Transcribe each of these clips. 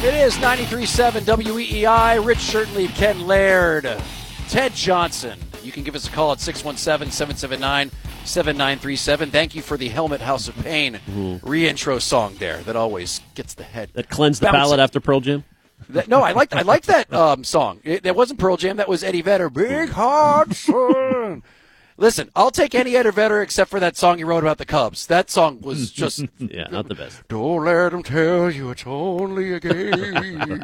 It is 93.7 WEEI. Rich Shirtleaf, Ken Laird, Ted Johnson. You can give us a call at 617-779-7937. Thank you for the Helmet House of Pain re-intro song there that always gets the head. That cleansed the bouncing. palate after Pearl Jam? No, I like that song. That wasn't Pearl Jam. That was Eddie Vedder. Big Hot Sun. Listen, I'll take any Eddie Vedder except for that song he wrote about the Cubs. That song was just... Yeah, not the best. Don't let them tell you it's only a game.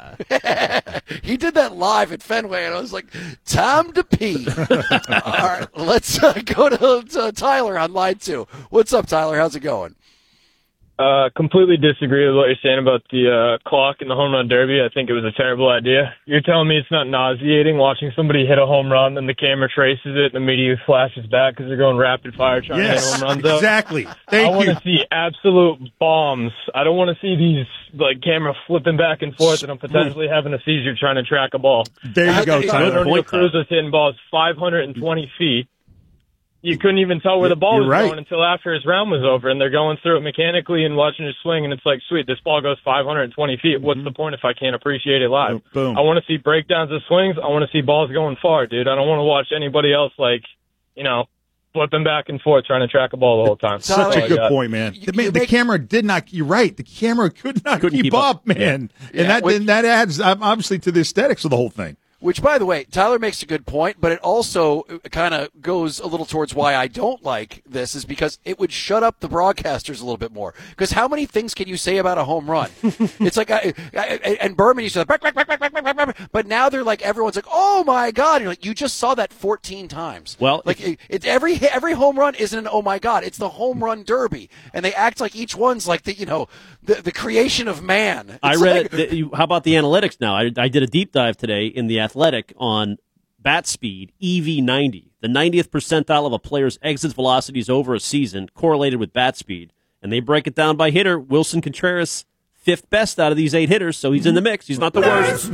He did that live at Fenway, and I was like, time to pee. All right, let's go to Tyler on line 2. What's up, Tyler? How's it going? Completely disagree with what you're saying about the clock in the home run derby. I think it was a terrible idea. You're telling me it's not nauseating watching somebody hit a home run, then the camera traces it, and the media flashes back because they're going rapid fire trying to hit home runs. Exactly. Thank you. I want to see absolute bombs. I don't want to see these camera flipping back and forth, and I'm potentially having a seizure trying to track a ball. There you go, Tyler. Antonio Cruz was hitting balls 520 feet. You couldn't even tell where the ball was going until after his round was over, and they're going through it mechanically and watching it swing, and it's like, sweet, this ball goes 520 feet. What's the point if I can't appreciate it live? Boom. I want to see breakdowns of swings. I want to see balls going far, dude. I don't want to watch anybody else, flipping back and forth trying to track a ball the whole time. Such a good point, man. The camera did not. You're right. The camera couldn't keep up, man. Yeah. And that adds obviously to the aesthetics of the whole thing. Which, by the way, Tyler makes a good point, but it also kind of goes a little towards why I don't like this is because it would shut up the broadcasters a little bit more. Because how many things can you say about a home run? It's like, and Berman used to, but now they're like, everyone's like, oh my God. And you're like, you just saw that 14 times. Well, it's every home run isn't an oh my God. It's the home run derby. And they act like each one's like the creation of man. I read it. How about the analytics now? I did a deep dive today in the Athletic on bat speed, EV90. The 90th percentile of a player's exit velocities over a season correlated with bat speed. And they break it down by hitter. Wilson Contreras, 5th best out of these 8 hitters, so he's in the mix. He's not the worst.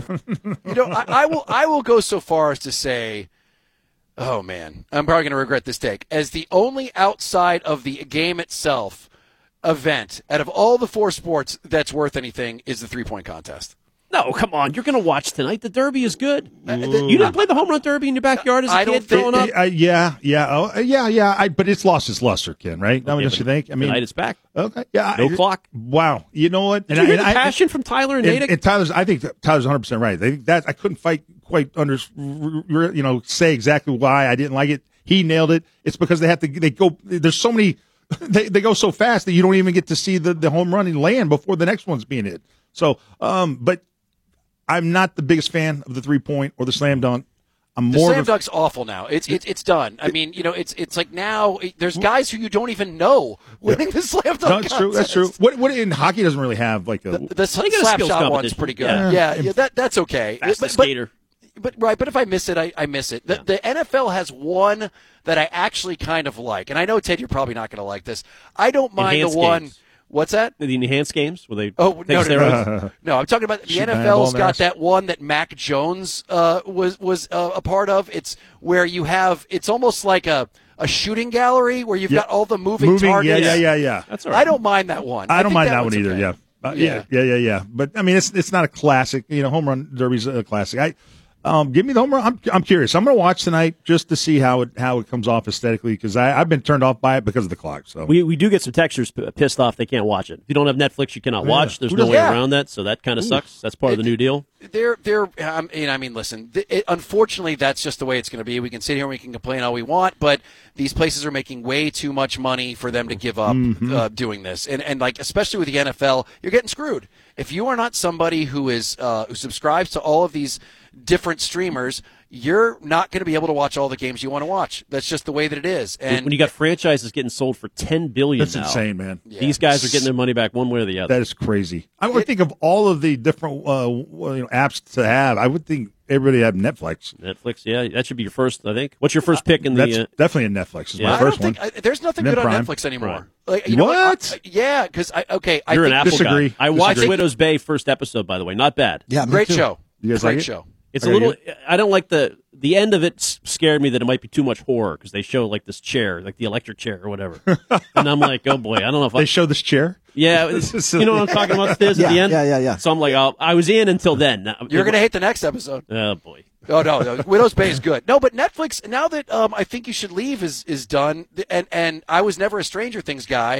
I will go so far as to say, oh man, I'm probably going to regret this take. As the only outside of the game itself event out of all the 4 sports that's worth anything is the 3-point contest. No, come on. You're going to watch tonight. The Derby is good. You didn't play the home run derby in your backyard as a kid growing up? Yeah. But it's lost its luster, Ken, right? Okay, don't you think? Tonight it's back. Okay. Yeah. No clock. Wow. You know what? Did you hear the passion from Tyler and Natick? And I think Tyler's 100% right. I think that I couldn't say exactly why I didn't like it. He nailed it. It's because there's so many, they go so fast that you don't even get to see the home run and land before the next one's being hit. So, but I'm not the biggest fan of the 3-point or the slam dunk. The slam dunk's awful now. It's done. I mean, it's like now there's guys who you don't even know winning the slam dunk. No, that's true. That's true. What in hockey doesn't really have like a the slap shot one's pretty good. Yeah, that's okay. Fastest skater. But if I miss it, I miss it. The NFL has one that I actually kind of like, and I know Ted, you're probably not going to like this. I don't mind Enhanced the one. games. What's that? The enhanced games where they no. I'm talking about the NFL's got mask. that one that Mac Jones was a part of. It's where you have it's almost like a shooting gallery where you've got all the moving targets. Yeah. That's all right. I don't mind that one. I don't mind that one one's either. okay. Yeah. But I mean, it's not a classic. Home run derby's a classic. Give me the home run. I'm curious. I'm going to watch tonight just to see how it comes off aesthetically because I've been turned off by it because of the clock. So we do get some textures pissed off they can't watch it. If you don't have Netflix, you cannot watch. There's no way around that, so that kind of sucks. That's part of the new deal. Listen. Unfortunately, that's just the way it's going to be. We can sit here and we can complain all we want, but these places are making way too much money for them to give up doing this, and like especially with the NFL, you're getting screwed. If you are not somebody who is who subscribes to all of these different streamers, you're not going to be able to watch all the games you want to watch. That's just the way that it is. And when you got franchises getting sold for $10 billion, that's insane, man. Yeah. These guys are getting their money back one way or the other. That is crazy. I would think of all of the different apps to have. I would think everybody have Netflix. Netflix, yeah, that should be your first. I think. What's your first pick in that's the? Definitely a Netflix. Is my I first don't think one. there's nothing Net good on Prime. Netflix anymore. Right. Like, what? Yeah, because You're an Apple Disagree. guy. I watched Widow's Bay first episode, by the way. Not bad. Yeah, me Great too. show. You guys Great like it? show. It's a little. I don't like the end of it. Scared me that it might be too much horror because they show like this chair, like the electric chair or whatever, and I'm like, oh boy, I don't know if they show this chair. Yeah, you know what I'm talking about? Stairs at the end. Yeah. So I'm like, oh, I was in until then. You're gonna hate the next episode. Oh boy. Oh no, Widow's Bay is good. No, but Netflix now that I Think You Should Leave is done, and I was never a Stranger Things guy.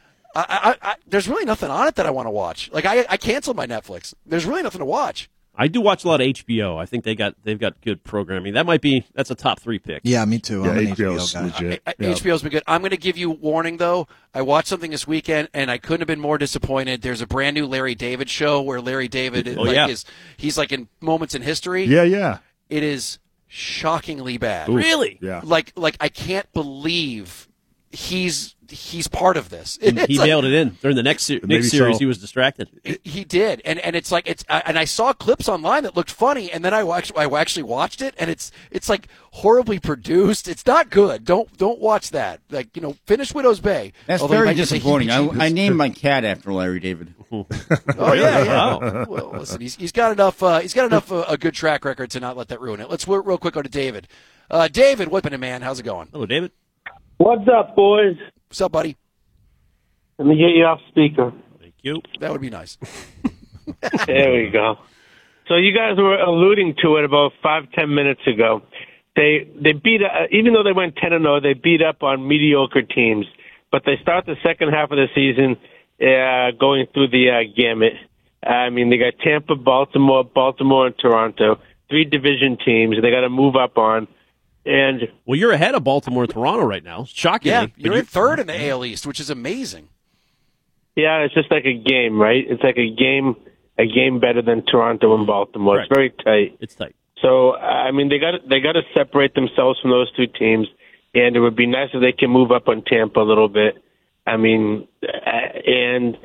I there's really nothing on it that I want to watch. Like I canceled my Netflix. There's really nothing to watch. I do watch a lot of HBO. I think they've got good programming. That's a top 3 pick. Yeah, me too. I'm an HBO's HBO guy. legit. HBO's been good. I'm going to give you warning though. I watched something this weekend and I couldn't have been more disappointed. There's a brand new Larry David show where Larry David he's like in Moments in History. Yeah. It is shockingly bad. Ooh. Really? Yeah. Like I can't believe he's part of this. He nailed it in during the next series. so. He was distracted. He did, and it's like and I saw clips online that looked funny, and then I actually watched it, and it's like horribly produced. It's not good. Don't watch that. Like finish Widow's Bay. That's Although very you might just say disappointing. heebie-jeebies. I named my cat after Larry David. Oh yeah. Wow. Well, listen, he's got enough. He's got enough a good track record to not let that ruin it. Let's real quick go to David. David, what's been, man? How's it going? Hello, David. What's up, boys? What's up, buddy? Let me get you off speaker. Thank you. That would be nice. There we go. So you guys were alluding to it about 5-10 minutes ago. They beat, even though they went 10-0, they beat up on mediocre teams. But they start the second half of the season going through the gamut. I mean, they got Tampa, Baltimore, and Toronto, 3 division teams. They got to move up on. And well, you're ahead of Baltimore and Toronto right now. Shockingly. Yeah, you're in third in the AL East, which is amazing. yeah, it's just like a game, right? It's like a game better than Toronto and Baltimore. Correct. It's very tight. It's tight. So I mean, they got to separate themselves from those 2 teams, and it would be nice if they can move up on Tampa a little bit. I mean, and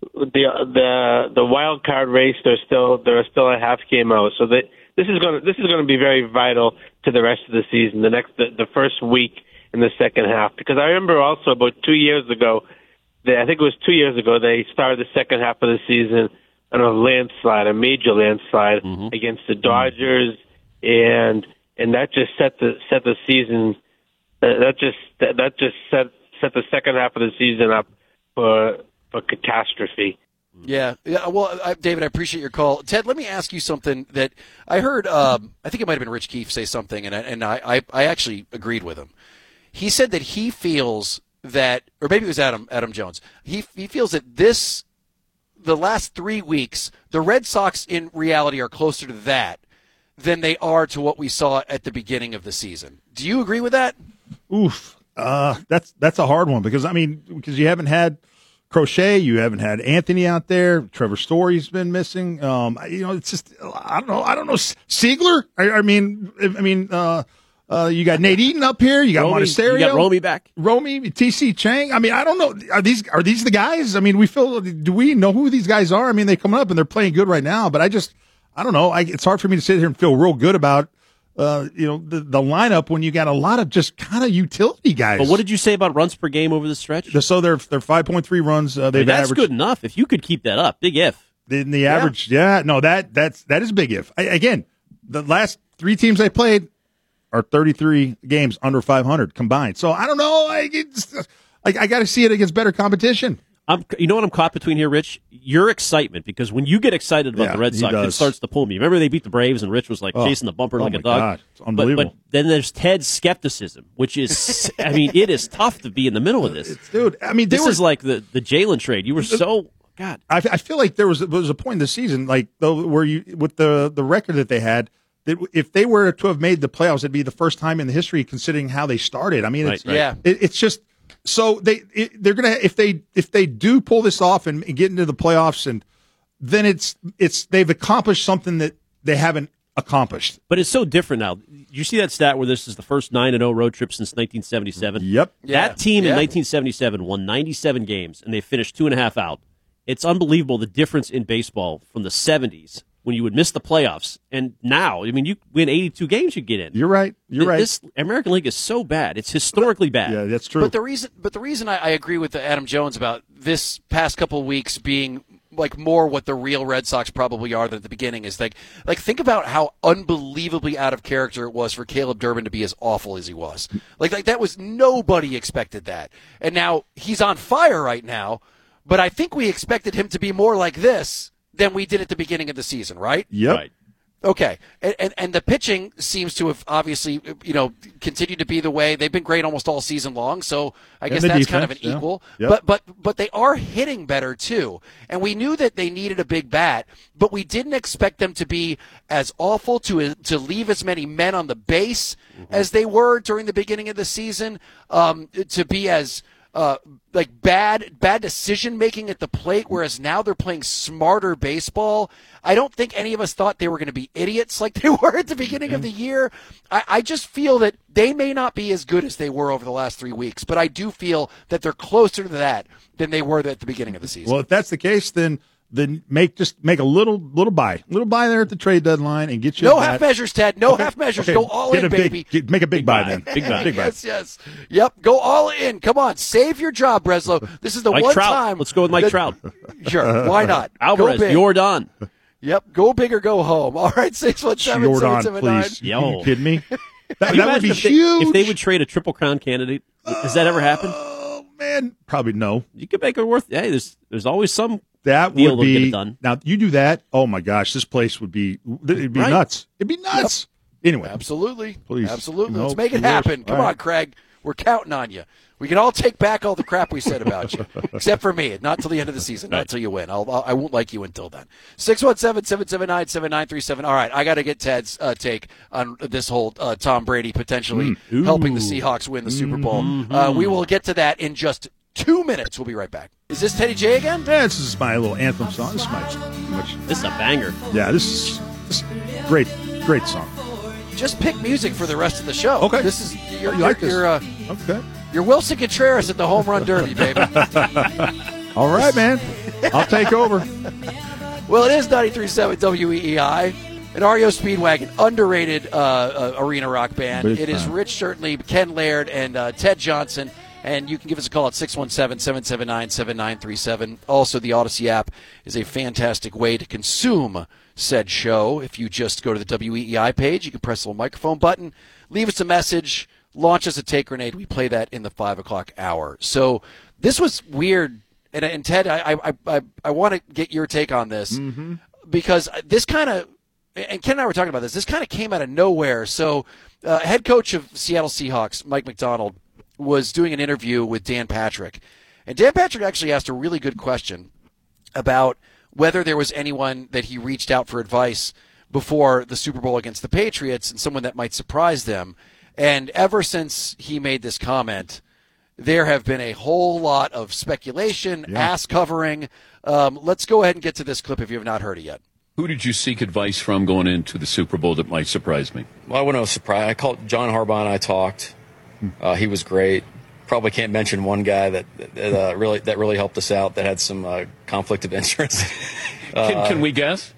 the wild card race, they're still a half game out. So this is going to be very vital to the rest of the season. The first week in the second half, because I remember also about 2 years ago, I think it was 2 years ago, they started the second half of the season on a major landslide against the Dodgers, and that just set the season. That just set the second half of the season up for catastrophe. Yeah. Well, David, I appreciate your call. Ted, let me ask you something that I heard. I think it might have been Rich Keefe say something, and I actually agreed with him. He said that he feels that, or maybe it was Adam Jones. He feels that the last 3 weeks, the Red Sox in reality are closer to that than they are to what we saw at the beginning of the season. Do you agree with that? Oof. That's a hard one because you haven't had Crochet, you haven't had Anthony out there. Trevor Story's been missing. It's just I don't know. Siegler. You got Nate Eaton up here. You got Monasterio. You got Romy back. TC Chang. I mean, I don't know. Are these the guys? I mean, do we know who these guys are? I mean, they come up and they're playing good right now, but I don't know. It's hard for me to sit here and feel real good about the lineup when you got a lot of just kind of utility guys. But what did you say about runs per game over the stretch? So they're 5.3 runs. That's averaged. Good enough. If you could keep that up, big if. In the average, that is big if. Again, the last 3 teams they played are 33 games under 500 combined. So I don't know. I got to see it against better competition. You know what I'm caught between here, Rich? Your excitement, because when you get excited about the Red Sox, it starts to pull me. Remember they beat the Braves and Rich was like chasing the bumper like a dog? God. It's unbelievable. But then there's Ted's skepticism, which is, it is tough to be in the middle of this. Dude, this is like the Jalen trade. You were so, God. I feel like there was a point in the season, like where you, with the record that they had, that if they were to have made the playoffs, it'd be the first time in the history considering how they started. I mean, it's just. So they're gonna if they do pull this off and get into the playoffs, and then it's they've accomplished something that they haven't accomplished. But it's so different now. You see that stat where this is the first 9-0 road trip since 1977. Yep. That team in 1977 won 97 games and they finished 2.5 out. It's unbelievable the difference in baseball from the 70s when you would miss the playoffs, and now, you win 82 games, you get in. You're right. This American League is so bad; it's historically bad. Yeah, that's true. But the reason I agree with Adam Jones about this past couple of weeks being like more what the real Red Sox probably are than at the beginning is like think about how unbelievably out of character it was for Caleb Durbin to be as awful as he was. Like that was nobody expected that. And now he's on fire right now, but I think we expected him to be more like this than we did at the beginning of the season, right? Yep. Right. Okay, and the pitching seems to have obviously, continued to be the way they've been great almost all season long. So I guess that's kind of an equal. Yeah. But they are hitting better too, and we knew that they needed a big bat, but we didn't expect them to be as awful to leave as many men on the base as they were during the beginning of the season, to be as bad decision making at the plate, whereas now they're playing smarter baseball. I don't think any of us thought they were going to be idiots like they were at the beginning of the year. I just feel that they may not be as good as they were over the last 3 weeks, but I do feel that they're closer to that than they were at the beginning of the season. Well, if that's the case, then make a little buy there at the trade deadline and get you no half measures, Ted. No half measures. Okay. Go all in, baby. Make a big buy then. Big buy. Big buy. Yes. Yep. Go all in. Come on, save your job, Breslow. This is the Mike one Trout. time. Let's go with Mike Trout. Sure. Why not? Alvarez, Go big. Jordan. Yep. Go big or go home. All right. 617-779. Please. Yo. Are you kidding me? That Can you would be imagine huge. if they would trade a Triple Crown candidate? Has that ever happened? Oh man, probably no. You could make it worth. Hey, there's always some. That deal would to get be it done. Now you do that. Oh my gosh, this place would be. It'd be Right. nuts. It'd be nuts. Anyway, Absolutely. Please. Absolutely. No, Let's make it yours. happen. Come All right. on, Craig. We're counting on you. We can all take back all the crap we said about you, except for me. Not till the end of the season, not till you win. I won't like you until then. 617-779-7937. All right, I got to get Ted's take on this whole Tom Brady potentially helping the Seahawks win the Super Bowl. We will get to that in just 2 minutes. We'll be right back. Is this Teddy J again? Yeah, this is my little anthem song. This is much. This is a banger. Yeah, this is great song. Just pick music for the rest of the show. Okay. This is You like this? Okay. You're Wilson Contreras at the Home Run Derby, baby. All right, man. I'll take over. Well, it is 93.7 WEEI, an REO Speedwagon, underrated arena rock band. Big It is fan. Rich Certainly, Ken Laird, and Ted Johnson. And you can give us a call at 617-779-7937. Also, the Odyssey app is a fantastic way to consume said show. If you just go to the WEEI page, you can press the little microphone button, leave us a message, launch us a take grenade. We play that in the 5 o'clock hour. So this was weird. And Ted, I want to get your take on this because this kind of, and Ken and I were talking about this kind of came out of nowhere. So head coach of Seattle Seahawks, Mike McDonald, was doing an interview with Dan Patrick. And Dan Patrick actually asked a really good question about whether there was anyone that he reached out for advice before the Super Bowl against the Patriots and someone that might surprise them. And ever since he made this comment, there have been a whole lot of speculation, ass covering. Let's go ahead and get to this clip if you have not heard it yet. Who did you seek advice from going into the Super Bowl that might surprise me? Well, I wouldn't have surprised. I called John Harbaugh and I talked. He was great. Probably can't mention one guy that really helped us out that had some conflict of interest. Can we guess?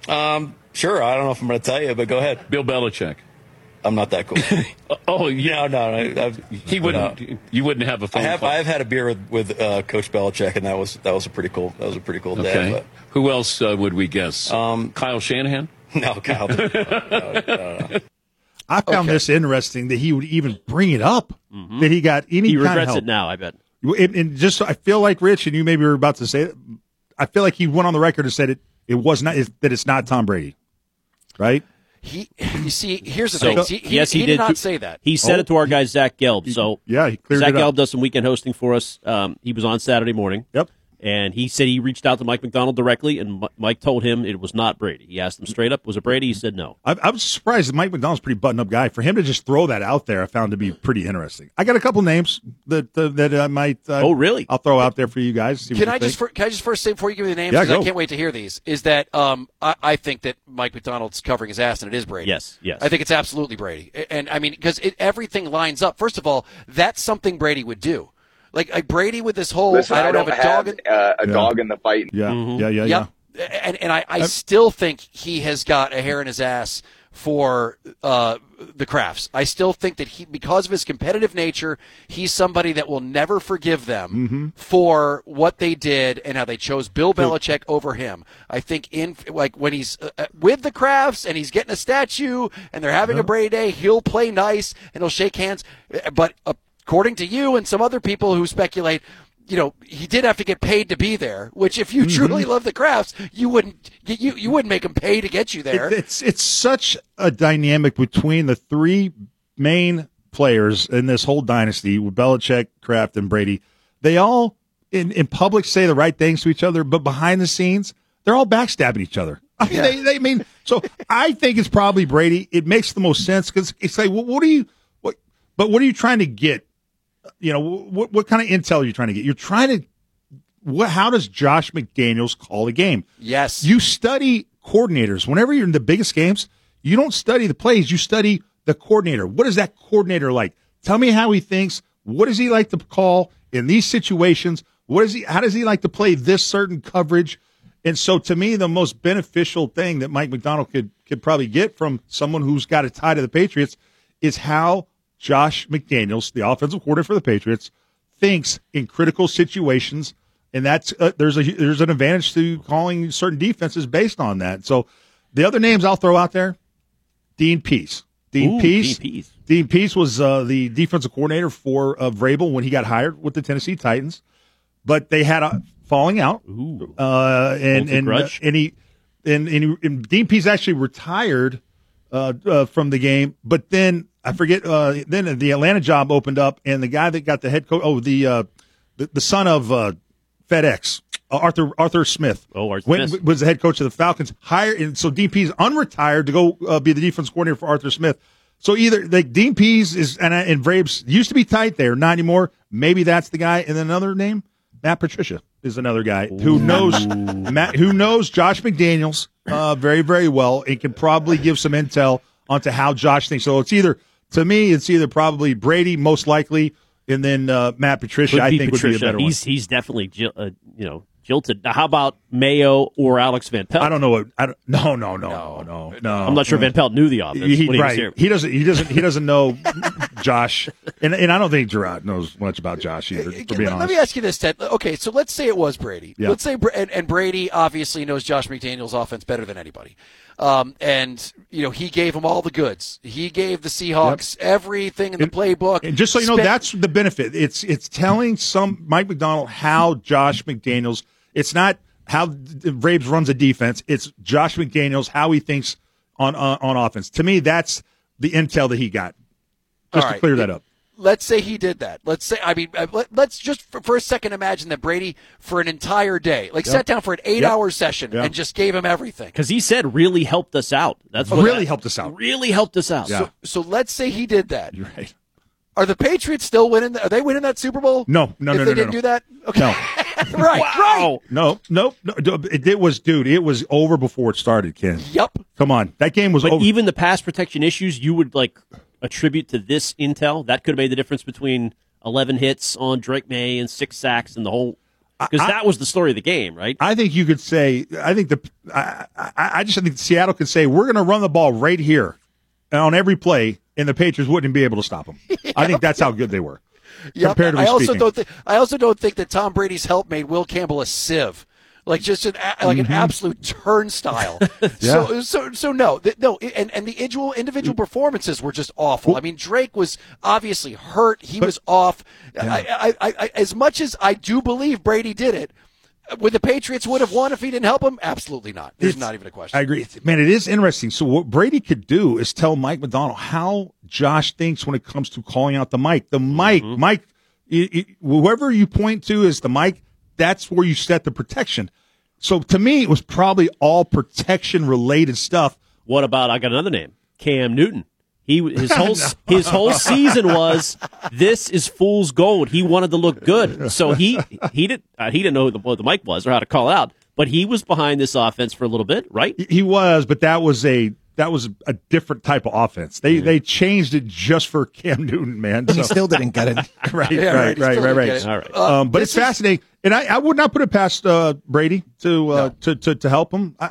Sure. I don't know if I'm going to tell you, but go ahead. Bill Belichick. I'm not that cool. Oh, yeah. No. He wouldn't. No. You wouldn't have a phone call. I've had a beer with Coach Belichick, and that was a pretty cool. That was a pretty cool day. Okay. But, Who else would we guess? Kyle Shanahan. no, Kyle. No. I found this interesting that he would even bring it up, that he got any He kind of regrets help. it now, I bet. And just, I feel like, Rich, and you maybe were about to say it, I feel like he went on the record and said it was not, that it's not Tom Brady, right? You see, here's the So, thing. yes, he did did not too. say that. He said it to our guy, Zach Gelb. So Yeah, he cleared Zach it up. Gelb does some weekend hosting for us. He was on Saturday morning. Yep. And he said he reached out to Mike McDonald directly, and Mike told him it was not Brady. He asked him straight up, was it Brady? He said no. I was surprised that Mike McDonald's a pretty button-up guy. For him to just throw that out there, I found to be pretty interesting. I got a couple names that I might. Oh, really? I'll throw out there for you guys. See what Can you I think. just first say before you give me the names? Yeah, 'Cause I go. can't wait to hear these. Is that I think that Mike McDonald's covering his ass and it is Brady. Yes. I think it's absolutely Brady, and I mean because everything lines up. First of all, that's something Brady would do. Like Brady with this whole Listen, I don't have a dog. dog in the fight. Yeah, Yep. And I still think he has got a hair in his ass for the Crafts. I still think that because of his competitive nature, he's somebody that will never forgive them for what they did and how they chose Bill Belichick over him. I think when he's with the Crafts and he's getting a statue and they're having a Brady Day, he'll play nice and he'll shake hands. But according to you and some other people who speculate, he did have to get paid to be there, which if you truly love the Crafts, you wouldn't make him pay to get you there. It's such a dynamic between the three main players in this whole dynasty with Belichick, Kraft, and Brady. They all in public say the right things to each other, but behind the scenes, they're all backstabbing each other. So I think it's probably Brady. It makes the most sense because it's like, what are you trying to get? What kind of intel are you trying to get? You're trying to, how does Josh McDaniels call a game? Yes. You study coordinators. Whenever you're in the biggest games, you don't study the plays. You study the coordinator. What is that coordinator like? Tell me how he thinks. What does he like to call in these situations? How does he like to play this certain coverage? And so to me, the most beneficial thing that Mike Macdonald could probably get from someone who's got a tie to the Patriots is how Josh McDaniels, the offensive coordinator for the Patriots, thinks in critical situations, and that's there's an advantage to calling certain defenses based on that. So the other names I'll throw out there, Dean Pease. Dean Pease was the defensive coordinator for Vrabel when he got hired with the Tennessee Titans, but they had a falling out. And Dean Pease actually retired from the game, but then I forget. Then the Atlanta job opened up, and the guy that got the head coach, the son of FedEx, Arthur Smith, was the head coach of the Falcons. And so Dean Pease unretired to go be the defense coordinator for Arthur Smith. So either Dean Pease is and Vrabes used to be tight there, not anymore. Maybe that's the guy. And then another name, Matt Patricia is another guy who knows Josh McDaniels very, very well and can probably give some intel onto how Josh thinks. So it's either probably Brady, most likely, and then Matt Patricia. I think Patricia would be a better one. He's definitely jilted. Now, how about Mayo or Alex Van Pelt? I don't know. No. I'm not sure Van Pelt knew the offense. He was here. He doesn't know Josh, and I don't think Gerard knows much about Josh either. For being honest. Let me ask you this, Ted. Okay, so let's say it was Brady. Yeah. Let's say and Brady obviously knows Josh McDaniels' offense better than anybody. And he gave him all the goods. He gave the Seahawks everything in the playbook. And just so you know, that's the benefit. It's telling Mike Macdonald how Josh McDaniels. It's not how Vrabes runs a defense. It's Josh McDaniels how he thinks on offense. To me, that's the intel that he got. Just to clear that up. Let's say he did that. Let's just for a second imagine that Brady, for an entire day, sat down for an 8-hour session and just gave him everything. Because he said really helped us out. That's really helped us out. Really helped us out. Yeah. So let's say he did that. You're right. Are the Patriots still winning? Are they winning that Super Bowl? No. If they didn't do that? Okay. No. Right. No. It was over before it started, Ken. Yep. Come on. That game was over. But even the pass protection issues you would attribute to this intel, that could have made the difference between 11 hits on Drake May and 6 sacks and the whole, because that was the story of the game, right? I think you could say, I think Seattle could say, we're going to run the ball right here on every play, and the Patriots wouldn't be able to stop them. I think that's how good they were. Comparatively speaking. I also don't think that Tom Brady's help made Will Campbell a sieve. An absolute turnstile. So no, and the individual performances were just awful. I mean, Drake was obviously hurt. He was off. Yeah. I as much as I do believe Brady did it, would the Patriots would have won if he didn't help them? Absolutely not. There's not even a question. I agree. Man, it is interesting. So what Brady could do is tell Mike Macdonald how Josh thinks when it comes to calling out the mic. The mic, Mike, whoever you point to as the mic, that's where you set the protection. So to me, it was probably all protection-related stuff. What about, I got another name, Cam Newton. His whole season was, this is fool's gold. He wanted to look good. So he didn't know what the mic was or how to call out, but he was behind this offense for a little bit, right? He was, but that was a different type of offense. They changed it just for Cam Newton, man. But he still didn't get it. Right. All right. But it's fascinating, and I would not put it past Brady to help him.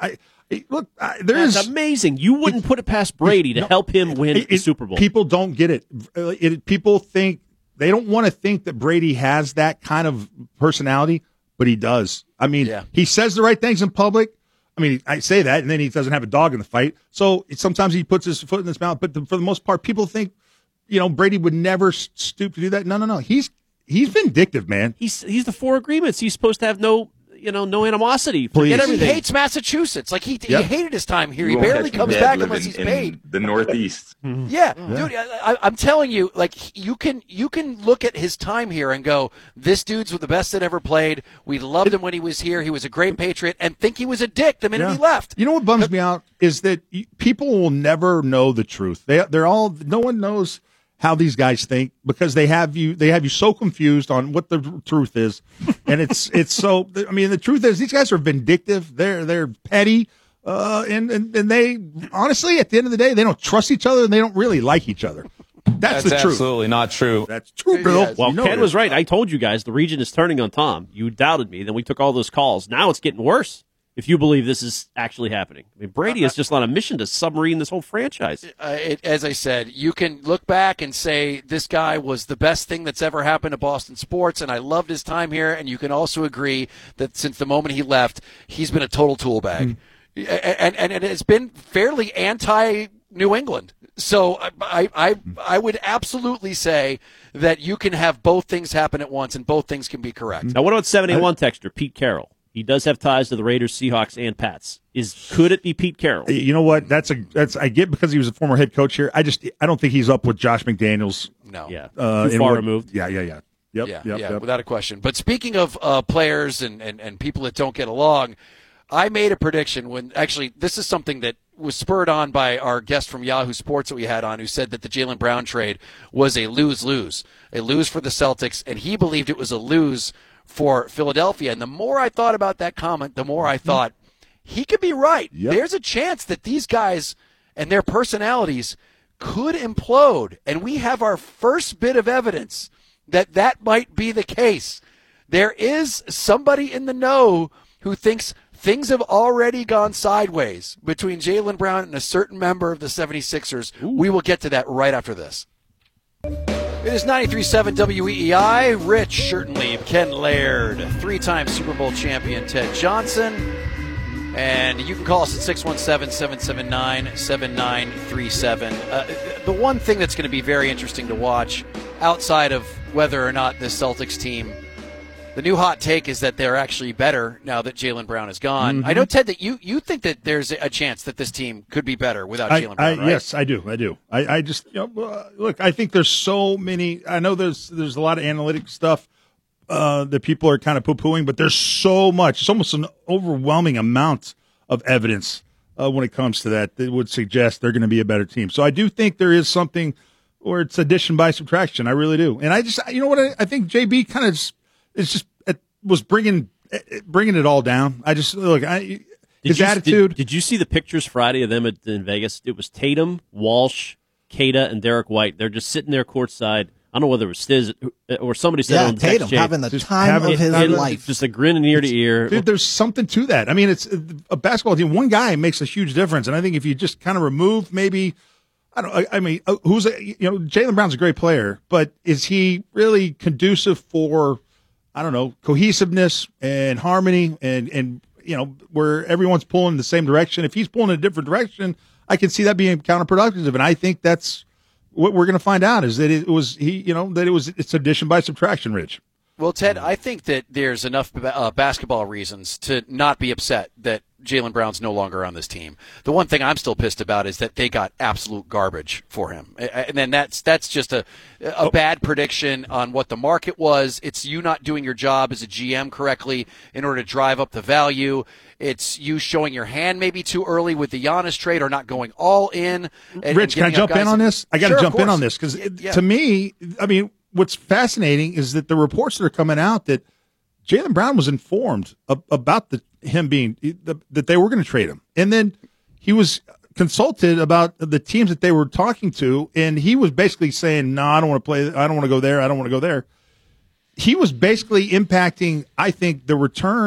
Look, That's amazing. You wouldn't put it past Brady to help him win the Super Bowl. People don't get it. People think they don't want to think that Brady has that kind of personality, but he does. I mean, he says the right things in public. I mean, I say that, and then he doesn't have a dog in the fight. So sometimes he puts his foot in his mouth. But for the most part, people think, Brady would never stoop to do that. No. He's vindictive, man. He's the 4 agreements. He's supposed to have no animosity. Forget everything. He hates Massachusetts. Like he hated his time here. He barely comes back unless he's paid. The Northeast. Yeah, dude. I'm telling you, like you can look at his time here and go, this dude's the best that ever played. We loved him when he was here. He was a great Patriot, and think he was a dick the minute he left. You know what bums me out is that people will never know the truth. No one knows how these guys think because they have you so confused on what the truth is, and it's so. I mean, the truth is these guys are vindictive. They're petty, and they honestly at the end of the day they don't trust each other and they don't really like each other. That's the truth. Absolutely not true. That's true, Bill. Yes. Well, Ken was right. I told you guys the region is turning on Tom. You doubted me. Then we took all those calls. Now it's getting worse. If you believe this is actually happening. I mean, Brady is just on a mission to submarine this whole franchise. As I said, you can look back and say this guy was the best thing that's ever happened to Boston sports, and I loved his time here. And you can also agree that since the moment he left, he's been a total tool bag. And it's been fairly anti-New England. So I would absolutely say that you can have both things happen at once, and both things can be correct. Now, what about 781 texter Pete Carroll? He does have ties to the Raiders, Seahawks, and Pats. Could it be Pete Carroll? You know what? That's I get because he was a former head coach here. I don't think he's up with Josh McDaniels. No. Yeah. Too far removed. Yeah. Yep, without a question. But speaking of players and people that don't get along, I made a prediction when actually this is something that was spurred on by our guest from Yahoo Sports that we had on who said that the Jaylen Brown trade was a lose-lose for the Celtics, and he believed it was a lose for Philadelphia. And the more I thought about that comment, the more I thought he could be right. Yep. There's a chance that these guys and their personalities could implode. And we have our first bit of evidence that might be the case. There is somebody in the know who thinks things have already gone sideways between Jaylen Brown and a certain member of the 76ers. Ooh. We will get to that right after this. It is 93.7 WEEI. Rich Shirtenlieb, Ken Laird, 3-time Super Bowl champion Ted Johnson. And you can call us at 617-779-7937. The one thing that's going to be very interesting to watch outside of whether or not this Celtics team, the new hot take is that they're actually better now that Jaylen Brown is gone. Mm-hmm. I know, Ted, that you think that there's a chance that this team could be better without Jaylen Brown, right? Yes, I do. I just look. I think there's so many. I know there's a lot of analytic stuff that people are kind of poo-pooing, but there's so much. It's almost an overwhelming amount of evidence when it comes to that would suggest they're going to be a better team. So I do think there is something where it's addition by subtraction. I really do. And I just, you know what? I think JB kind of was bringing it all down. I just look. His attitude. Did you see the pictures Friday of them in Vegas? It was Tatum, Walsh, Keita, and Derek White. They're just sitting there courtside. I don't know whether it was Stiz or somebody said on the Tatum text having the time of his life. Just a grin ear to ear. Dude, there's something to that. I mean, it's a basketball team. One guy makes a huge difference, and I think if you just kind of remove maybe. Jaylen Brown's a great player, but is he really conducive for, cohesiveness and harmony and where everyone's pulling in the same direction? If he's pulling in a different direction, I can see that being counterproductive. And I think that's what we're going to find out is that it's addition by subtraction, Rich. Well, Ted, I think that there's enough basketball reasons to not be upset that Jaylen Brown's no longer on this team. The one thing I'm still pissed about is that they got absolute garbage for him. And then that's just a bad prediction on what the market was. It's you not doing your job as a GM correctly in order to drive up the value. It's you showing your hand maybe too early with the Giannis trade or not going all in. Rich, can I jump in on this? I got to jump in on this because to me, what's fascinating is that the reports that are coming out that Jaylen Brown was informed about him being that they were going to trade him, and then he was consulted about the teams that they were talking to, and he was basically saying, "No, I don't want to play. I don't want to go there. I don't want to go there." He was basically impacting, I think, the return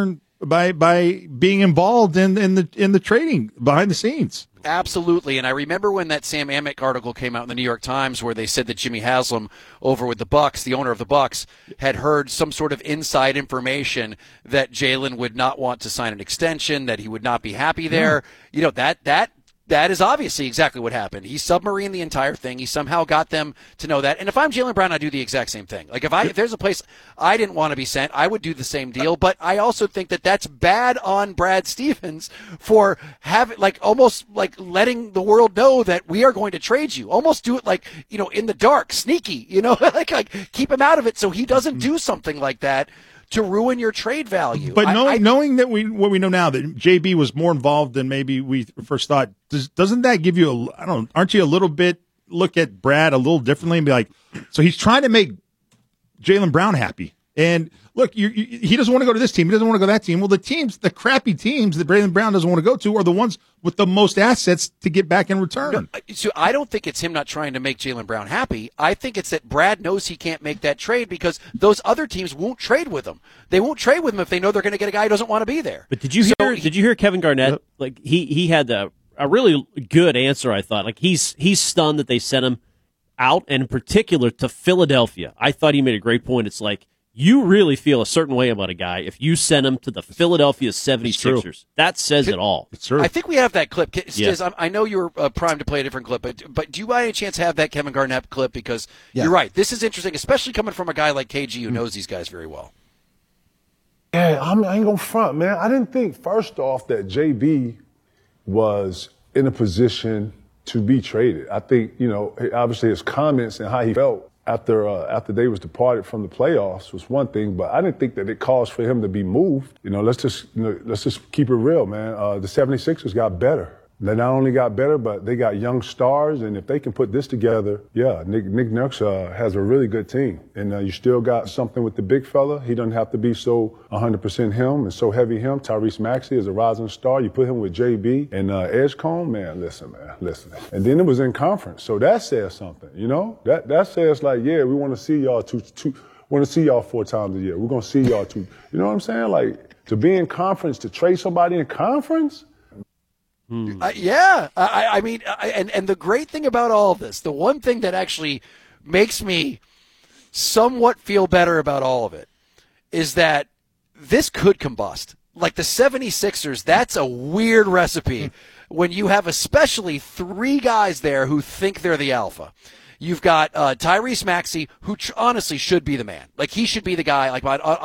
by being involved in the trading behind the scenes. Absolutely. And I remember when that Sam Amick article came out in the New York Times where they said that Jimmy Haslam over with the Bucks, the owner of the Bucks, had heard some sort of inside information that Jalen would not want to sign an extension, that he would not be happy there. You know, that is obviously exactly what happened. He submarined the entire thing. He somehow got them to know that. And if I'm Jaylen Brown, I do the exact same thing. Like if there's a place I didn't want to be sent, I would do the same deal. But I also think that that's bad on Brad Stevens for having almost letting the world know that we are going to trade you. Almost do it in the dark, sneaky, like keep him out of it so he doesn't do something like that to ruin your trade value. But knowing that what we know now, that JB was more involved than maybe we first thought, doesn't that give you aren't you a little bit look at Brad a little differently and be like, so he's trying to make Jaylen Brown happy. And look, he doesn't want to go to this team. He doesn't want to go to that team. Well, the crappy teams that Jaylen Brown doesn't want to go to are the ones with the most assets to get back in return. No, so I don't think it's him not trying to make Jaylen Brown happy. I think it's that Brad knows he can't make that trade because those other teams won't trade with him. They won't trade with him if they know they're going to get a guy who doesn't want to be there. But did you hear Kevin Garnett? Yep. Like he had a really good answer, I thought. Like he's stunned that they sent him out, and in particular to Philadelphia. I thought he made a great point. It's like, you really feel a certain way about a guy if you send him to the Philadelphia 76ers. That says it all. It's true. I think we have that clip. Stiz, I know you were primed to play a different clip, but do you by any chance have that Kevin Garnett clip? Because you're right. This is interesting, especially coming from a guy like KG who knows these guys very well. Yeah, I ain't going to front, man. I didn't think, first off, that JB was in a position to be traded. I think, obviously his comments and how he felt after they was departed from the playoffs was one thing, but I didn't think that it caused for him to be moved. Let's just keep it real, man. The 76ers got better. They not only got better, but they got young stars, and if they can put this together, Nick Nurse has a really good team. And you still got something with the big fella. He doesn't have to be so 100% him and so heavy him. Tyrese Maxey is a rising star. You put him with JB and Edgecombe, man, listen. And then it was in conference, so that says something, That says we want to see y'all want to see y'all 4 times a year. We're going to see y'all 2. You know what I'm saying? Like, to be in conference, to trade somebody in conference? I mean, and the great thing about all of this, the one thing that actually makes me somewhat feel better about all of it is that this could combust. Like the 76ers, that's a weird recipe when you have especially 3 guys there who think they're the alpha. You've got Tyrese Maxey, who honestly should be the man. Like, he should be the guy.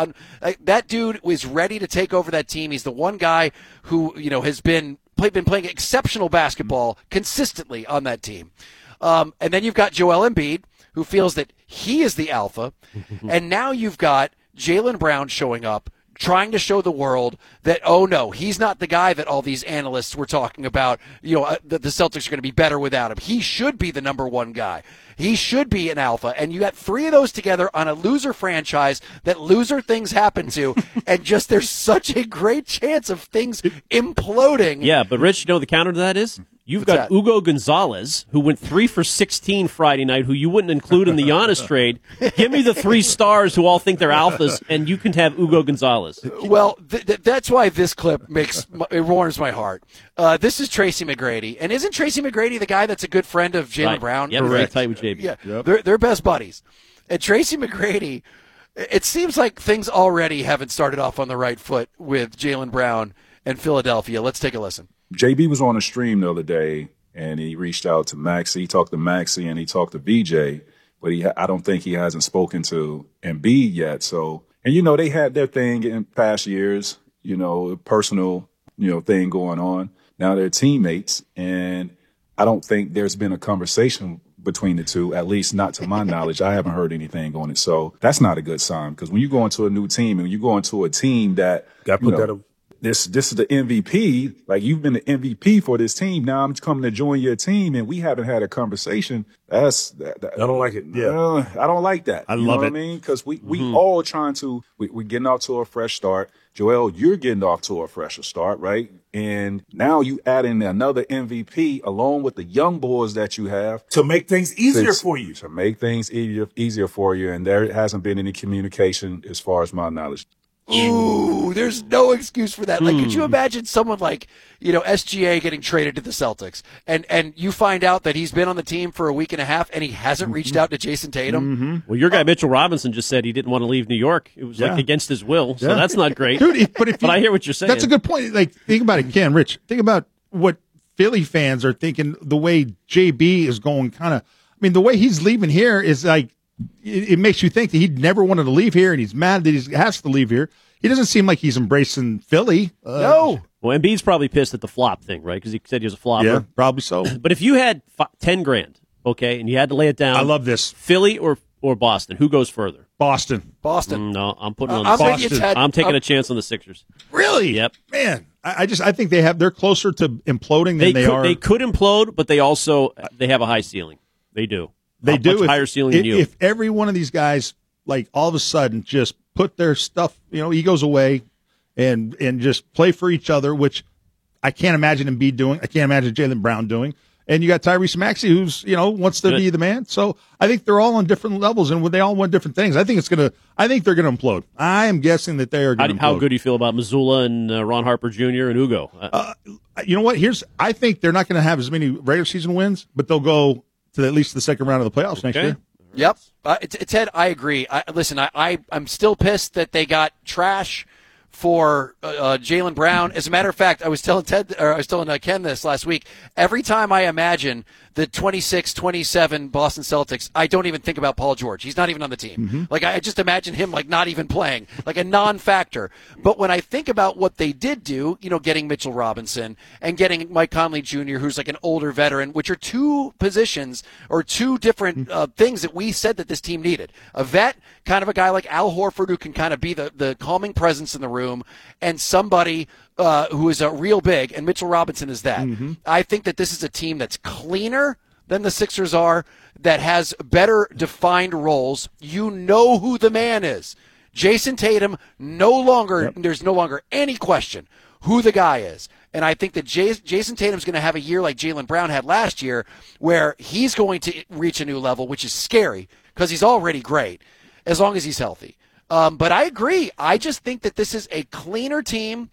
That dude is ready to take over that team. He's the one guy who, has been playing exceptional basketball consistently on that team. And then you've got Joel Embiid, who feels that he is the alpha. And now you've got Jaylen Brown showing up, trying to show the world that, oh, no, he's not the guy that all these analysts were talking about. The Celtics are going to be better without him. He should be the number 1 guy. He should be an alpha. And you got 3 of those together on a loser franchise that loser things happen to. And just there's such a great chance of things imploding. Yeah, but Rich, the counter to that is? You've got Ugo Gonzalez, who went 3 for 16 Friday night, who you wouldn't include in the Giannis trade. Give me the 3 stars who all think they're alphas, and you can have Ugo Gonzalez. Well, that's why this clip it warms my heart. This is Tracy McGrady, and isn't Tracy McGrady the guy that's a good friend of Jaylen Brown? Yeah, very tight with JB. Yeah, yep. They're best buddies. And Tracy McGrady, it seems like things already haven't started off on the right foot with Jaylen Brown and Philadelphia. Let's take a listen. JB was on a stream the other day, and he reached out to Maxey. He talked to Maxey, and he talked to VJ, but I don't think he hasn't spoken to Embiid yet. So, and they had their thing in past years, personal, thing going on. Now they're teammates, and I don't think there's been a conversation between the two, at least not to my knowledge. I haven't heard anything on it. So that's not a good sign, because when you go into a new team and you go into a team that, this is the MVP. Like, you've been the MVP for this team. Now I'm coming to join your team, and we haven't had a conversation. I don't like it. Yeah, I don't like that. I love it. What I mean? Because we all trying to. We're getting off to a fresh start. Joel, you're getting off to a fresher start, right? And now you add in another MVP along with the young boys that you have to make things easier for you. To make things easier for you, and there hasn't been any communication as far as my knowledge. Ooh, there's no excuse for that. Like, could you imagine someone like, SGA getting traded to the Celtics, and you find out that he's been on the team for a week and a half and he hasn't reached out to Jason Tatum? Well, your guy Mitchell Robinson just said he didn't want to leave New York. It was like against his will, so that's not great. Dude, but I hear what you're saying. That's a good point. Like, think about it, Ken, Rich. Think about what Philly fans are thinking. The way JB is going, the way he's leaving here is like, it makes you think that he never wanted to leave here, and he's mad that he has to leave here. He doesn't seem like he's embracing Philly. No. Well, Embiid's probably pissed at the flop thing, right? Because he said he was a flopper. Yeah, probably so. But if you had $10,000, okay, and you had to lay it down, I love this. Philly or Boston, who goes further? Boston. No, I'm putting it on the Sixers. I'm taking a chance on the Sixers. Really? Yep. Man, I think they're closer to imploding than they are. They could implode, but they have a high ceiling. They do. They do. Much higher ceiling than you. If every one of these guys, like, all of a sudden just put their stuff, egos away and just play for each other, which I can't imagine Embiid doing. I can't imagine Jaylen Brown doing. And you got Tyrese Maxey, who's, wants to be the man. So I think they're all on different levels, and they all want different things. I think they're going to implode. I am guessing that they are going to implode. How good do you feel about Missoula and Ron Harper Jr. and Ugo? You know what? I think they're not going to have as many regular season wins, but they'll go to at least the second round of the playoffs next year. Yep. Ted, I agree. I'm still pissed that they got trash for Jaylen Brown. As a matter of fact, I was telling Ken this last week. Every time I imagine the 26-27 Boston Celtics, I don't even think about Paul George. He's not even on the team. Mm-hmm. Like, I just imagine him like not even playing, like a non-factor. But when I think about what they did do, getting Mitchell Robinson and getting Mike Conley Jr., who's like an older veteran, which are two positions or two different things that we said that this team needed. A vet, kind of a guy like Al Horford who can kind of be the calming presence in the room, and somebody who is a real big, and Mitchell Robinson is that. Mm-hmm. I think that this is a team that's cleaner than the Sixers are, that has better defined roles. You know who the man is. Jason Tatum, there's no longer any question who the guy is. And I think that Jason Tatum's going to have a year like Jaylen Brown had last year, where he's going to reach a new level, which is scary because he's already great as long as he's healthy. But I agree. I just think that this is a cleaner team.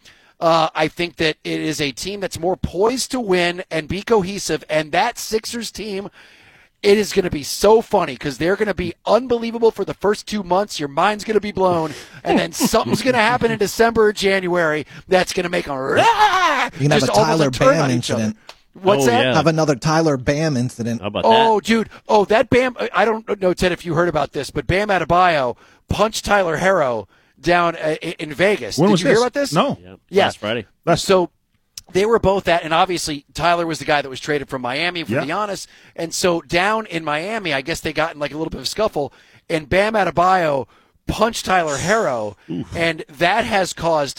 I think that it is a team that's more poised to win and be cohesive. And that Sixers team, it is going to be so funny because they're going to be unbelievable for the first 2 months. Your mind's going to be blown. And then something's going to happen in December or January that's going to make them You can have a Tyler Bam incident. What's that? Yeah. Have another Tyler Bam incident. How about that? Dude. Oh, that Bam. I don't know, Ted, if you heard about this, but Bam Adebayo punched Tyler Herro down in Vegas. When Did was you this? hear about this? No. Yeah. Last Friday. So they were both and obviously Tyler was the guy that was traded from Miami for Giannis. And so down in Miami, I guess they got in like a little bit of a scuffle, and Bam Adebayo punched Tyler Herro, and that has caused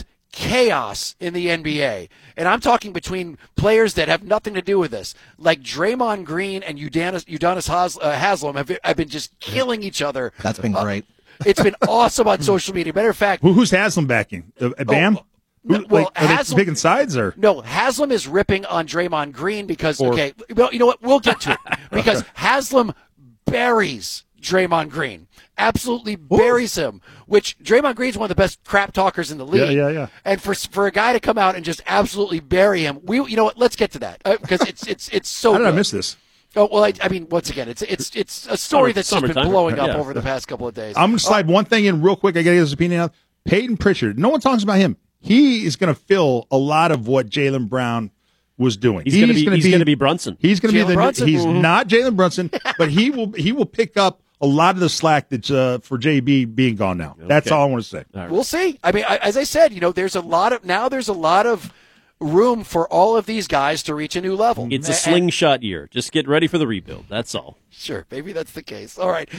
chaos in the NBA. And I'm talking between players that have nothing to do with this, like Draymond Green and Udonis Haslem have been just killing each other. That's been great. It's been awesome on social media. Matter of fact, who's Haslem backing? Bam? Well, Haslem picking sides or no? Haslem is ripping on Draymond Green because well, you know what? We'll get to it because Haslem buries Draymond Green, absolutely buries him. Which Draymond Green's one of the best crap talkers in the league. Yeah. And for a guy to come out and just absolutely bury him, you know what? Let's get to that because it's so. How did good. I miss this? Oh well, I mean, once again, it's a story that's just been blowing up over the past couple of days. I'm going to slide one thing in real quick. I got to get his opinion out. Peyton Pritchard. No one talks about him. He is going to fill a lot of what Jaylen Brown was doing. He's going to be Brunson. He's going to be Brunson? He's not Jalen Brunson, but he will pick up a lot of the slack that's for JB being gone now. Okay. That's all I want to say. Right. We'll see. I mean, as I said, there's a lot of room for all of these guys to reach a new level. It's a slingshot year. Just get ready for the rebuild. That's all. Sure, maybe that's the case. All right,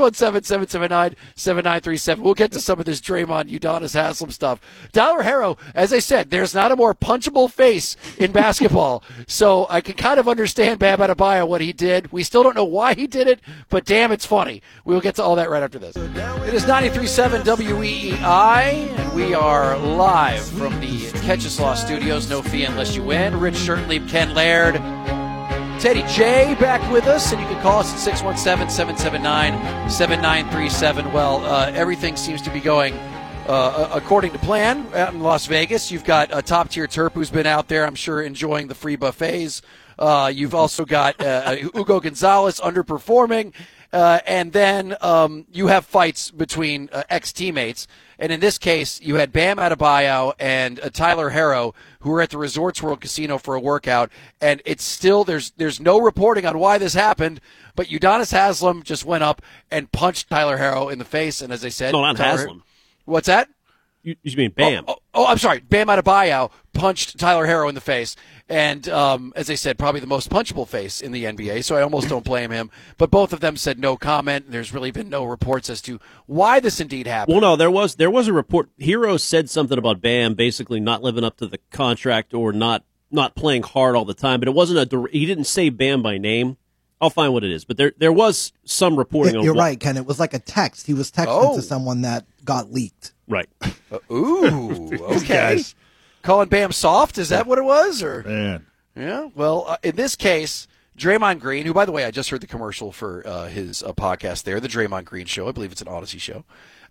617-779-7937. We'll get to some of this Draymond, Udonis Haslem stuff. Tyler Herro, as I said, there's not a more punchable face in basketball, so I can kind of understand Bam Adebayo, what he did. We still don't know why he did it, but damn, it's funny. We'll get to all that right after this. It is 93.7 WEEI, and we are live from the Catch-A-Slaw Studios. No fee unless you win. Rich Shirtleaf, Ken Laird, Teddy J back with us, and you can call us at 617-779-7937. Well, everything seems to be going according to plan, out in Las Vegas. You've got a top-tier Terp who's been out there, I'm sure, enjoying the free buffets. You've also got Hugo Gonzalez underperforming. And then you have fights between ex-teammates. And in this case, you had Bam Adebayo and Tyler Herro, who were at the Resorts World Casino for a workout. And it's still, there's no reporting on why this happened, but Udonis Haslem just went up and punched Tyler Herro in the face. And as I said, No, not Haslem. What's that? You mean Bam? Oh, I'm sorry. Bam Adebayo punched Tyler Herro in the face. And as I said, probably the most punchable face in the NBA, so I almost don't blame him. But both of them said no comment. There's really been no reports as to why this indeed happened. Well, no, there was a report. Hero said something about Bam basically not living up to the contract or not playing hard all the time. But it wasn't he didn't say Bam by name. I'll find what it is. But there was some reporting. You're right, Ken. It was like a text. He was texting to someone that got leaked. Right. Ooh, okay. Calling Bam soft? Is that what it was? Or Man. Yeah. Well, in this case, Draymond Green, who, by the way, I just heard the commercial for his podcast there, the Draymond Green Show. I believe it's an Odyssey show.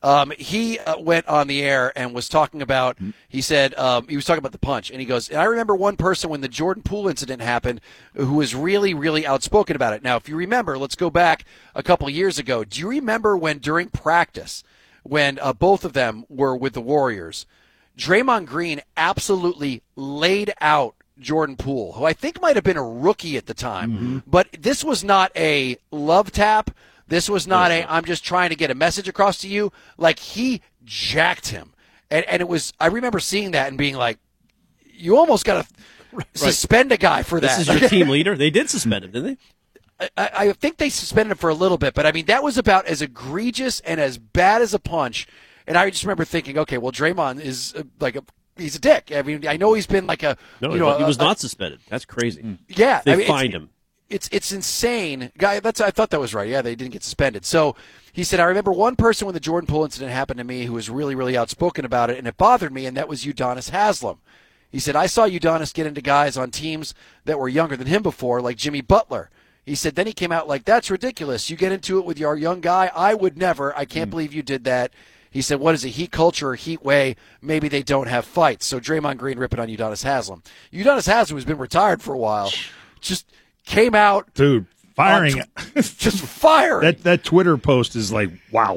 He went on the air and was talking about, he said, he was talking about the punch. And he goes, and I remember one person when the Jordan Poole incident happened who was really, really outspoken about it. Now, if you remember, let's go back a couple of years ago. Do you remember when during practice, when both of them were with the Warriors, Draymond Green absolutely laid out Jordan Poole, who I think might have been a rookie at the time. But this was not a love tap. This was not I'm just trying to get a message across to you. Like, he jacked him. And it was, I remember seeing that and being like, you almost got to suspend a guy for that. This is your team leader? They did suspend him, didn't they? I think they suspended him for a little bit. But, I mean, that was about as egregious and as bad as a punch. And I just remember thinking, okay, well, Draymond is he's a dick. I mean, I know he's been like he was not suspended. That's crazy. Yeah, they fined him. It's insane, guy. I thought that was right. Yeah, they didn't get suspended. So he said, I remember one person when the Jordan Poole incident happened to me who was really, really outspoken about it, and it bothered me, and that was Udonis Haslem. He said, I saw Udonis get into guys on teams that were younger than him before, like Jimmy Butler. He said, then he came out like, that's ridiculous. You get into it with your young guy. I would never. I can't believe you did that. He said, what is it, heat culture or heat way? Maybe they don't have fights. So Draymond Green ripping on Udonis Haslem. Udonis Haslem, who's been retired for a while, just came out. Dude, firing. Just firing. That Twitter post is like, wow.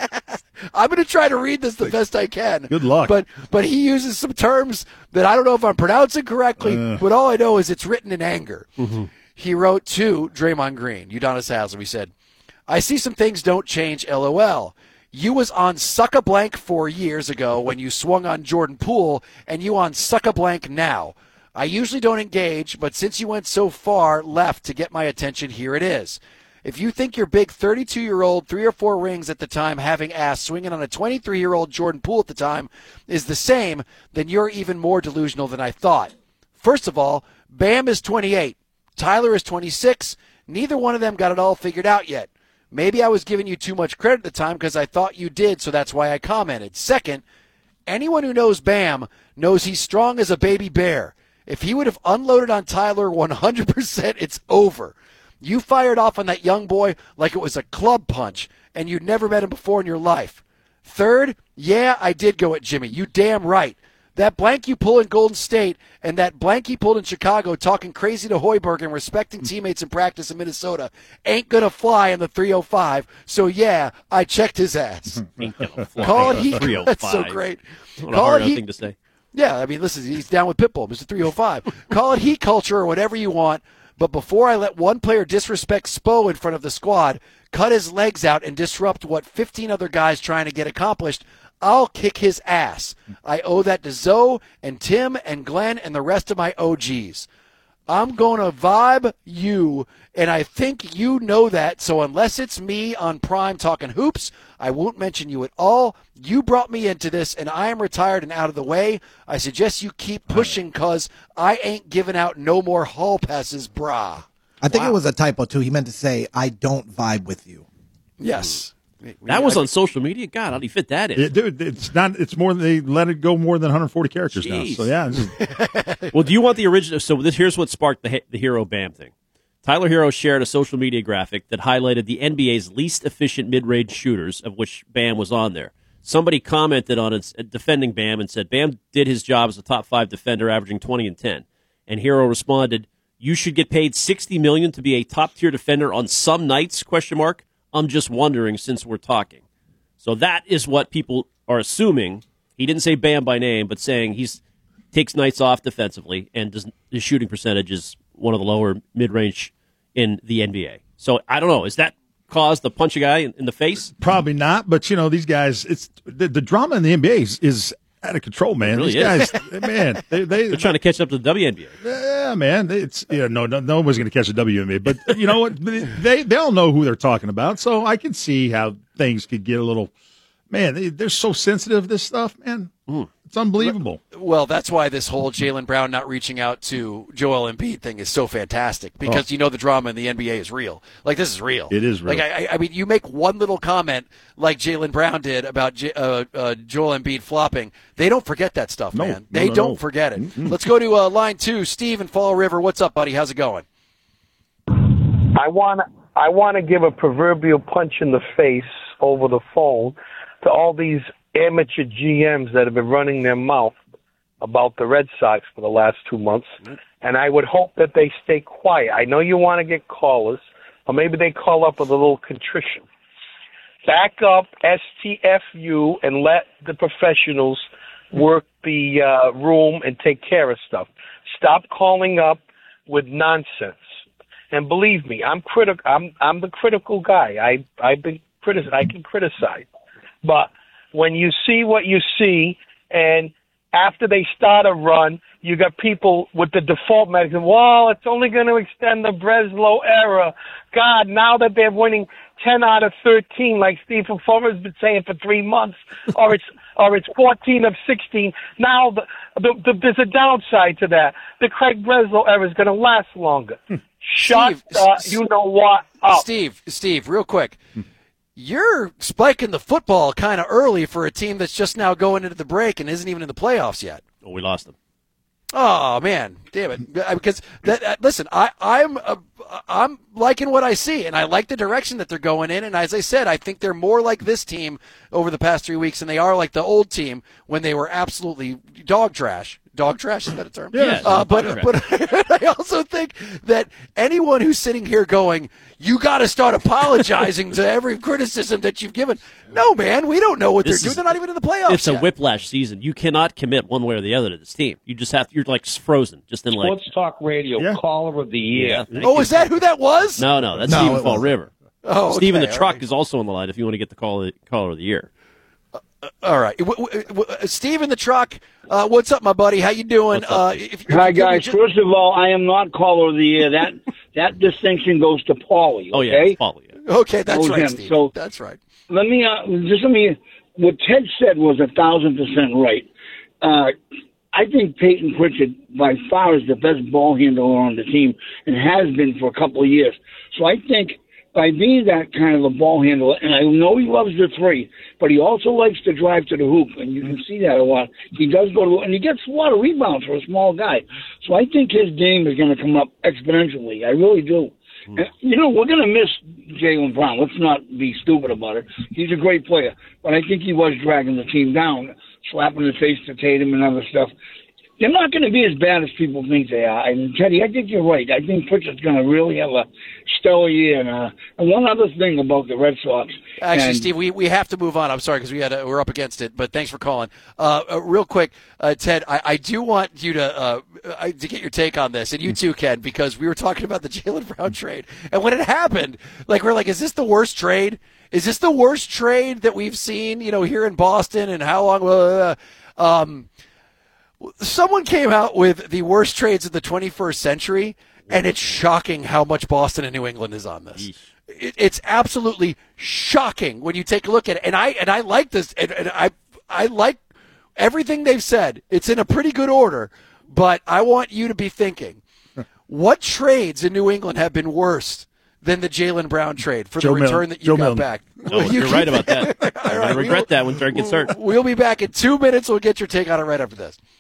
I'm going to try to read this the best I can. Good luck. But he uses some terms that I don't know if I'm pronouncing correctly, but all I know is it's written in anger. He wrote to Draymond Green, Udonis Haslem. He said, I see some things don't change, LOL. You was on Suck-a-Blank 4 years ago when you swung on Jordan Poole, and you on Suck-a-Blank now. I usually don't engage, but since you went so far left to get my attention, here it is. If you think your big 32-year-old, 3 or 4 rings at the time, having ass swinging on a 23-year-old Jordan Poole at the time is the same, then you're even more delusional than I thought. First of all, Bam is 28. Tyler is 26. Neither one of them got it all figured out yet. Maybe I was giving you too much credit at the time because I thought you did, so that's why I commented. Second, anyone who knows Bam knows he's strong as a baby bear. If he would have unloaded on Tyler 100%, it's over. You fired off on that young boy like it was a club punch, and you'd never met him before in your life. Third, yeah, I did go at Jimmy. You damn right. That blank you pull in Golden State and that blank he pulled in Chicago talking crazy to Hoiberg and respecting teammates in practice in Minnesota ain't going to fly in the 305. So, yeah, I checked his ass. Ain't gonna fly. Call it heat. 305. That's so great. What a hard thing to say. Yeah, I mean, listen, he's down with Pitbull, Mr. 305. Call it heat culture or whatever you want, but before I let one player disrespect Spo in front of the squad, cut his legs out, and disrupt what 15 other guys trying to get accomplished, I'll kick his ass. I owe that to Zoe and Tim and Glenn and the rest of my OGs. I'm going to vibe you, and I think you know that, so unless it's me on Prime talking hoops, I won't mention you at all. You brought me into this, and I am retired and out of the way. I suggest you keep pushing because I ain't giving out no more hall passes, brah. I think it was a typo, too. He meant to say, I don't vibe with you. Yes. That was on social media? God, how do you fit that in? Dude, it's not. It's more. They let it go more than 140 characters now. So yeah. Well, do you want the original? So here's what sparked the Hero Bam thing. Tyler Hero shared a social media graphic that highlighted the NBA's least efficient mid-range shooters, of which Bam was on there. somebody commented on it defending Bam and said, Bam did his job as a top 5 defender, averaging 20 and 10. And Hero responded, you should get paid $60 million to be a top-tier defender on some nights, ? I'm just wondering since we're talking. So that is what people are assuming. He didn't say Bam by name, but saying he's takes nights off defensively, and his shooting percentage is one of the lower mid-range in the NBA. So I don't know. Is that cause to punch a guy in the face? Probably not, but, these guys, it's the drama in the NBA is out of control, man. Really these guys, man, they're trying to catch up to the WNBA. Yeah, man. It's no one's going to catch the WNBA, but you know what? They all know who they're talking about, so I can see how things could get a little. Man, they're so sensitive. This stuff, man. It's unbelievable. Well, that's why this whole Jaylen Brown not reaching out to Joel Embiid thing is so fantastic, because the drama in the NBA is real. Like, this is real. It is real. Like, I mean, you make one little comment like Jaylen Brown did about Joel Embiid flopping. They don't forget that stuff, man. They don't forget it. Mm-hmm. Let's go to line 2. Steve in Fall River. What's up, buddy? How's it going? I want to give a proverbial punch in the face over the phone to all these amateur GMs that have been running their mouth about the Red Sox for the last 2 months, and I would hope that they stay quiet. I know you want to get callers, or maybe they call up with a little contrition. Back up STFU and let the professionals work the room and take care of stuff. Stop calling up with nonsense. And believe me, I'm the critical guy. I've been criticized. I can criticize, but when you see what you see, and after they start a run, you got people with the default medicine. Well, it's only going to extend the Breslow era. God, now that they're winning 10 out of 13, like Stephen Fulmer's been saying for 3 months, or it's 14 of 16. Now there's a downside to that. The Craig Breslow era is going to last longer. Shut you know what up. Steve, real quick. You're spiking the football kind of early for a team that's just now going into the break and isn't even in the playoffs yet. Oh, we lost them. Oh man, damn it! Because listen, I'm liking what I see, and I like the direction that they're going in. And as I said, I think they're more like this team over the past 3 weeks than they are like the old team when they were absolutely dog trash. Dog trash, is that a term? Yes. But I also think that anyone who's sitting here going, you got to start apologizing to every criticism that you've given. No, man, we don't know what they're doing. They're not even in the playoffs. It's a whiplash season. You cannot commit one way or the other to this team. You just have you're like frozen, just in like Sports Talk Radio Caller of the Year. Yeah, is that who that was? No, that's Stephen Fall River. Oh, okay, Stephen the Truck is also on the line if you want to get the caller of the year. All right, Steve in the Truck. What's up, my buddy? How you doing? Hi, guys. First of all, I am not caller of the year. That distinction goes to Paulie. Okay? Oh yeah, Paulie. Yeah. Okay, that's right, Steve. So that's right. Let me what Ted said was 1,000% right. I think Peyton Pritchard by far is the best ball handler on the team and has been for a couple of years. So I think by being that kind of a ball handler, and I know he loves the three, but he also likes to drive to the hoop, and you can see that a lot. He does go to, and he gets a lot of rebounds for a small guy. So I think his game is going to come up exponentially. I really do. And, we're going to miss Jaylen Brown. Let's not be stupid about it. He's a great player, but I think he was dragging the team down, slapping the face to Tatum and other stuff. They're not going to be as bad as people think they are. And, Teddy, I think you're right. I think Pritchard's going to really have a stellar year. And one other thing about the Red Sox. Actually, Steve, we have to move on. I'm sorry because we're up against it, but thanks for calling. Real quick, Ted, I do want you to get your take on this, and you too, Ken, because we were talking about the Jaylen Brown trade. And when it happened, we're like, is this the worst trade? Is this the worst trade that we've seen, here in Boston, and how long? Someone came out with the worst trades of the 21st century, and it's shocking how much Boston and New England is on this. It's absolutely shocking when you take a look at it. And I like this, and I like everything they've said. It's in a pretty good order, but I want you to be thinking, what trades in New England have been worse than the Jaylen Brown trade for the return that you got back? No, you're right about that. I'm going to regret that when Trent gets hurt. We'll be back in 2 minutes. We'll get your take on it right after this.